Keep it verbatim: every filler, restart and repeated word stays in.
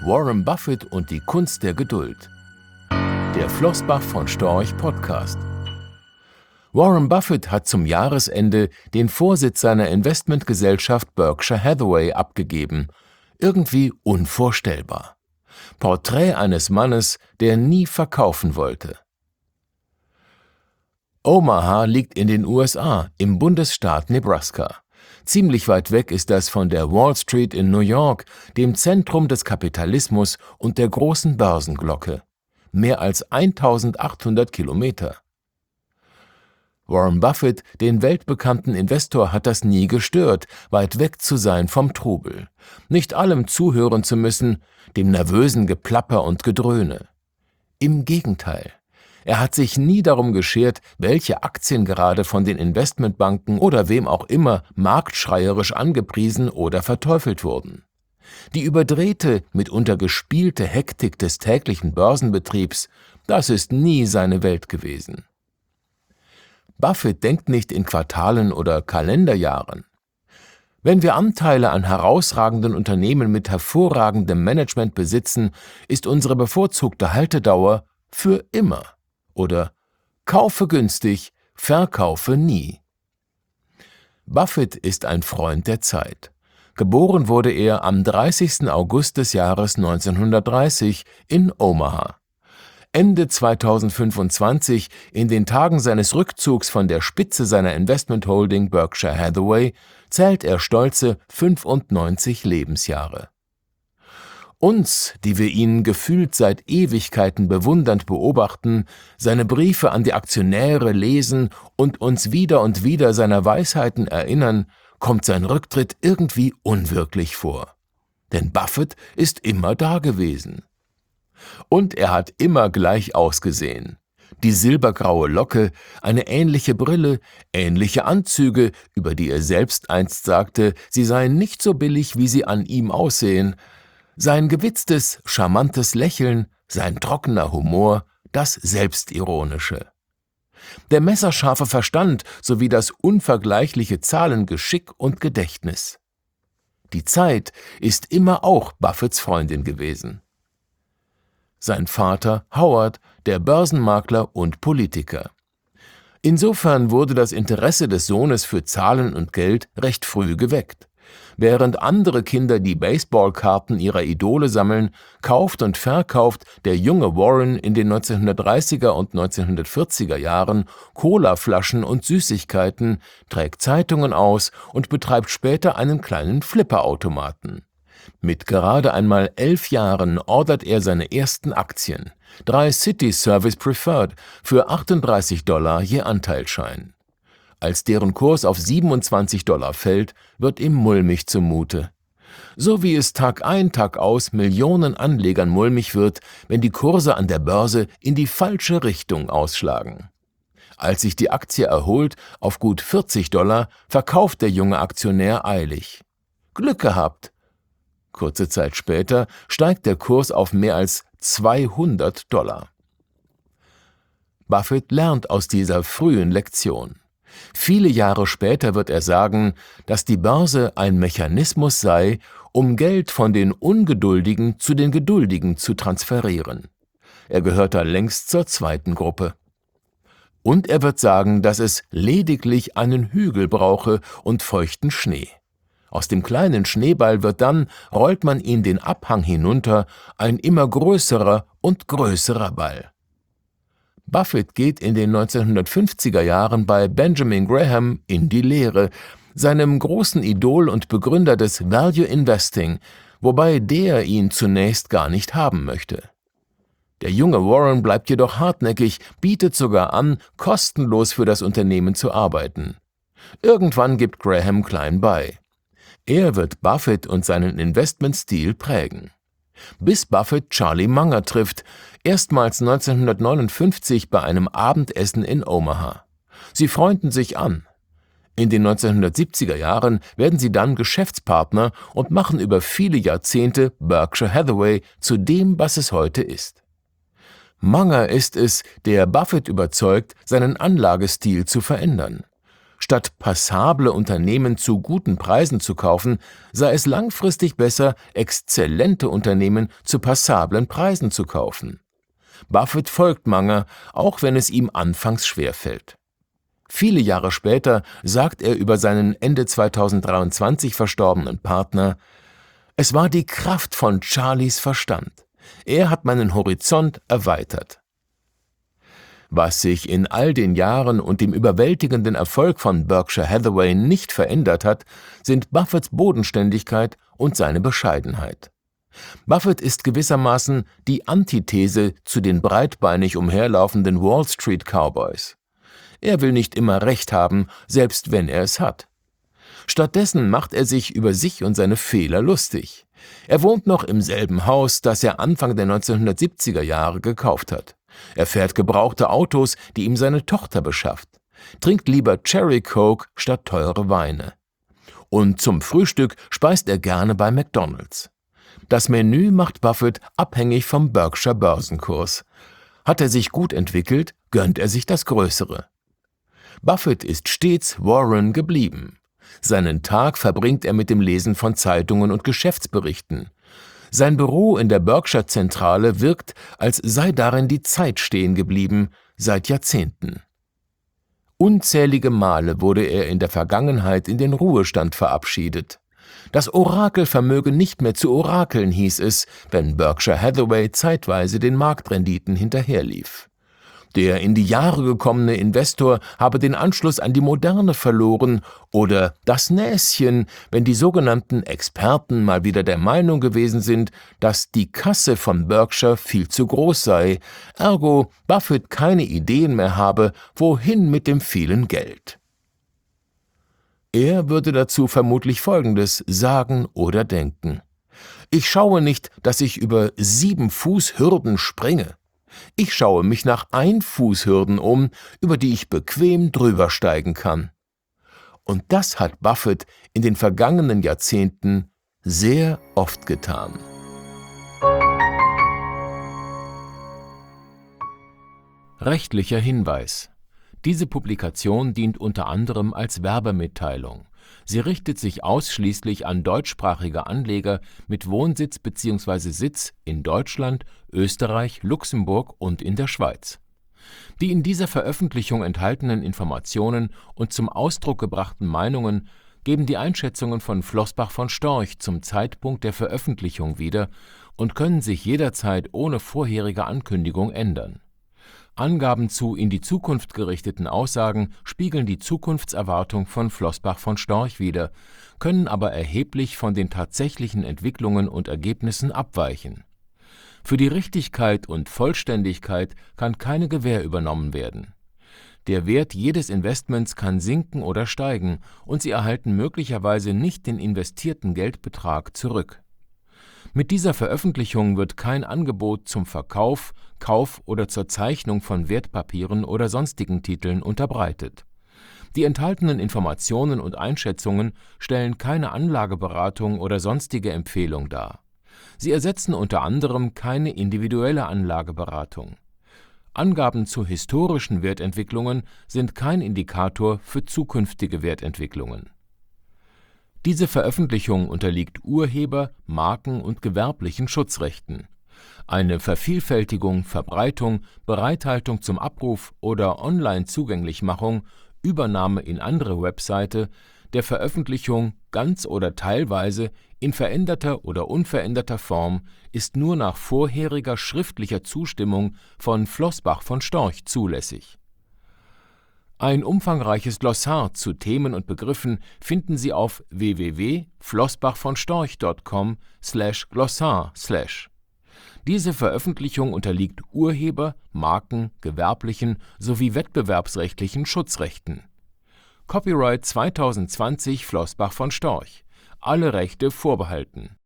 Warren Buffett und die Kunst der Geduld. Der Flossbach von Storch Podcast. Warren Buffett hat zum Jahresende den Vorsitz seiner Investmentgesellschaft Berkshire Hathaway abgegeben. Irgendwie unvorstellbar. Porträt eines Mannes, der nie verkaufen wollte. Omaha liegt in den U S A, im Bundesstaat Nebraska. Ziemlich weit weg ist das von der Wall Street in New York, dem Zentrum des Kapitalismus und der großen Börsenglocke. Mehr als eintausendachthundert Kilometer. Warren Buffett, den weltbekannten Investor, hat das nie gestört, weit weg zu sein vom Trubel. Nicht allem zuhören zu müssen, dem nervösen Geplapper und Gedröhne. Im Gegenteil. Er hat sich nie darum geschert, welche Aktien gerade von den Investmentbanken oder wem auch immer marktschreierisch angepriesen oder verteufelt wurden. Die überdrehte, mitunter gespielte Hektik des täglichen Börsenbetriebs, das ist nie seine Welt gewesen. Buffett denkt nicht in Quartalen oder Kalenderjahren. Wenn wir Anteile an herausragenden Unternehmen mit hervorragendem Management besitzen, ist unsere bevorzugte Haltedauer für immer. Oder kaufe günstig, verkaufe nie. Buffett ist ein Freund der Zeit. Geboren wurde er am dreißigsten August des Jahres neunzehnhundertdreißig in Omaha. Ende zweitausendfünfundzwanzig, in den Tagen seines Rückzugs von der Spitze seiner Investmentholding Berkshire Hathaway, zählt er stolze fünfundneunzig Lebensjahre. Uns, die wir ihn gefühlt seit Ewigkeiten bewundernd beobachten, seine Briefe an die Aktionäre lesen und uns wieder und wieder seiner Weisheiten erinnern, kommt sein Rücktritt irgendwie unwirklich vor. Denn Buffett ist immer da gewesen. Und er hat immer gleich ausgesehen. Die silbergraue Locke, eine ähnliche Brille, ähnliche Anzüge, über die er selbst einst sagte, sie seien nicht so billig, wie sie an ihm aussehen, sein gewitztes, charmantes Lächeln, sein trockener Humor, das Selbstironische. Der messerscharfe Verstand sowie das unvergleichliche Zahlengeschick und Gedächtnis. Die Zeit ist immer auch Buffetts Freundin gewesen. Sein Vater Howard, der Börsenmakler und Politiker. Insofern wurde das Interesse des Sohnes für Zahlen und Geld recht früh geweckt. Während andere Kinder die Baseballkarten ihrer Idole sammeln, kauft und verkauft der junge Warren in den neunzehnhundertdreißiger und neunzehnhundertvierziger Jahren Colaflaschen und Süßigkeiten, trägt Zeitungen aus und betreibt später einen kleinen Flipperautomaten. Mit gerade einmal elf Jahren ordert er seine ersten Aktien, drei City Service Preferred, für achtunddreißig Dollar je Anteilsschein. Als deren Kurs auf siebenundzwanzig Dollar fällt, wird ihm mulmig zumute. So wie es Tag ein, Tag aus Millionen Anlegern mulmig wird, wenn die Kurse an der Börse in die falsche Richtung ausschlagen. Als sich die Aktie erholt auf gut vierzig Dollar, verkauft der junge Aktionär eilig. Glück gehabt! Kurze Zeit später steigt der Kurs auf mehr als zweihundert Dollar. Buffett lernt aus dieser frühen Lektion. Viele Jahre später wird er sagen, dass die Börse ein Mechanismus sei, um Geld von den Ungeduldigen zu den Geduldigen zu transferieren. Er gehört da längst zur zweiten Gruppe. Und er wird sagen, dass es lediglich einen Hügel brauche und feuchten Schnee. Aus dem kleinen Schneeball wird dann, rollt man ihn den Abhang hinunter, ein immer größerer und größerer Ball. Buffett geht in den neunzehnhundertfünfziger Jahren bei Benjamin Graham in die Lehre, seinem großen Idol und Begründer des Value Investing, wobei der ihn zunächst gar nicht haben möchte. Der junge Warren bleibt jedoch hartnäckig, bietet sogar an, kostenlos für das Unternehmen zu arbeiten. Irgendwann gibt Graham klein bei. Er wird Buffett und seinen Investmentstil prägen. Bis Buffett Charlie Munger trifft, erstmals neunzehnhundertneunundfünfzig bei einem Abendessen in Omaha. Sie freunden sich an. In den neunzehnhundertsiebziger Jahren werden sie dann Geschäftspartner und machen über viele Jahrzehnte Berkshire Hathaway zu dem, was es heute ist. Munger ist es, der Buffett überzeugt, seinen Anlagestil zu verändern. Statt passable Unternehmen zu guten Preisen zu kaufen, sei es langfristig besser, exzellente Unternehmen zu passablen Preisen zu kaufen. Buffett folgt Munger, auch wenn es ihm anfangs schwerfällt. Viele Jahre später sagt er über seinen Ende zweitausenddreiundzwanzig verstorbenen Partner: »Es war die Kraft von Charlies Verstand. Er hat meinen Horizont erweitert.« Was sich in all den Jahren und dem überwältigenden Erfolg von Berkshire Hathaway nicht verändert hat, sind Buffetts Bodenständigkeit und seine Bescheidenheit. Buffett ist gewissermaßen die Antithese zu den breitbeinig umherlaufenden Wall Street Cowboys. Er will nicht immer Recht haben, selbst wenn er es hat. Stattdessen macht er sich über sich und seine Fehler lustig. Er wohnt noch im selben Haus, das er Anfang der neunzehnhundertsiebziger Jahre gekauft hat. Er fährt gebrauchte Autos, die ihm seine Tochter beschafft, trinkt lieber Cherry Coke statt teure Weine. Und zum Frühstück speist er gerne bei McDonald's. Das Menü macht Buffett abhängig vom Berkshire Börsenkurs. Hat er sich gut entwickelt, gönnt er sich das Größere. Buffett ist stets Warren geblieben. Seinen Tag verbringt er mit dem Lesen von Zeitungen und Geschäftsberichten. Sein Büro in der Berkshire-Zentrale wirkt, als sei darin die Zeit stehen geblieben, seit Jahrzehnten. Unzählige Male wurde er in der Vergangenheit in den Ruhestand verabschiedet. Das Orakel vermöge nicht mehr zu orakeln, hieß es, wenn Berkshire Hathaway zeitweise den Marktrenditen hinterherlief. Der in die Jahre gekommene Investor habe den Anschluss an die Moderne verloren oder das Näschen, wenn die sogenannten Experten mal wieder der Meinung gewesen sind, dass die Kasse von Berkshire viel zu groß sei, ergo Buffett keine Ideen mehr habe, wohin mit dem vielen Geld. Er würde dazu vermutlich Folgendes sagen oder denken: Ich schaue nicht, dass ich über sieben Fuß Hürden springe. Ich schaue mich nach Ein-Fuß-Hürden um, über die ich bequem drüber steigen kann. Und das hat Buffett in den vergangenen Jahrzehnten sehr oft getan. Rechtlicher Hinweis: Diese Publikation dient unter anderem als Werbemitteilung. Sie richtet sich ausschließlich an deutschsprachige Anleger mit Wohnsitz bzw. Sitz in Deutschland, Österreich, Luxemburg und in der Schweiz. Die in dieser Veröffentlichung enthaltenen Informationen und zum Ausdruck gebrachten Meinungen geben die Einschätzungen von Flossbach von Storch zum Zeitpunkt der Veröffentlichung wieder und können sich jederzeit ohne vorherige Ankündigung ändern. Angaben zu in die Zukunft gerichteten Aussagen spiegeln die Zukunftserwartung von Flossbach von Storch wider, können aber erheblich von den tatsächlichen Entwicklungen und Ergebnissen abweichen. Für die Richtigkeit und Vollständigkeit kann keine Gewähr übernommen werden. Der Wert jedes Investments kann sinken oder steigen und Sie erhalten möglicherweise nicht den investierten Geldbetrag zurück. Mit dieser Veröffentlichung wird kein Angebot zum Verkauf, Kauf oder zur Zeichnung von Wertpapieren oder sonstigen Titeln unterbreitet. Die enthaltenen Informationen und Einschätzungen stellen keine Anlageberatung oder sonstige Empfehlung dar. Sie ersetzen unter anderem keine individuelle Anlageberatung. Angaben zu historischen Wertentwicklungen sind kein Indikator für zukünftige Wertentwicklungen. Diese Veröffentlichung unterliegt Urheber-, Marken- und gewerblichen Schutzrechten. Eine Vervielfältigung, Verbreitung, Bereithaltung zum Abruf oder Online-Zugänglichmachung, Übernahme in andere Webseite, der Veröffentlichung ganz oder teilweise in veränderter oder unveränderter Form ist nur nach vorheriger schriftlicher Zustimmung von Flossbach von Storch zulässig. Ein umfangreiches Glossar zu Themen und Begriffen finden Sie auf w w w punkt flossbachvonstorch punkt com slash glossar slash. Diese Veröffentlichung unterliegt Urheber-, Marken-, gewerblichen sowie wettbewerbsrechtlichen Schutzrechten. Copyright zweitausendzwanzig Flossbach von Storch. Alle Rechte vorbehalten